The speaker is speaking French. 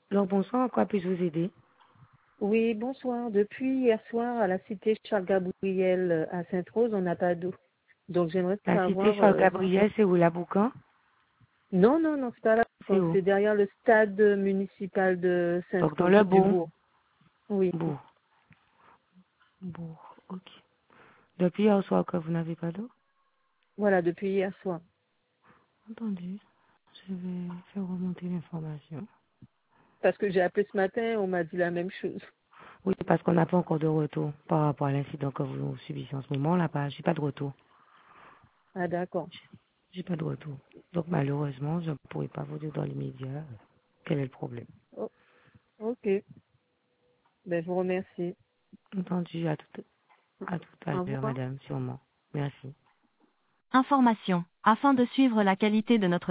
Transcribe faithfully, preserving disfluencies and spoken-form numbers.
Alors bonsoir, en quoi puis-je vous aider? Oui, bonsoir. Depuis hier soir, à la cité Charles-Gabriel euh, à Sainte-Rose, on n'a pas d'eau. Donc j'aimerais La cité savoir... euh, Charles-Gabriel, c'est où la Boucan? Non, non, non, c'est pas là. C'est où? C'est derrière le stade municipal de Donc dans Sainte-Rose, le du Bourg. Bourg. Oui. Bourg. Bourg, ok. Depuis hier soir que vous n'avez pas d'eau? Voilà, depuis hier soir. Entendu. Je vais faire remonter l'information. Parce que j'ai appelé ce matin, on m'a dit la même chose. Oui, parce qu'on n'a pas encore de retour par rapport à l'incident que vous subissez en ce moment. Là, pas, j'ai pas de retour. Ah, d'accord. J'ai pas de retour. Donc malheureusement, je ne pourrai pas vous dire dans l'immédiat euh, quel est le problème. Oh, ok. Ben, je vous remercie. Entendu, à tout, à tout à Au l'heure, revoir. madame, sûrement. Merci. Information. Afin de suivre la qualité de notre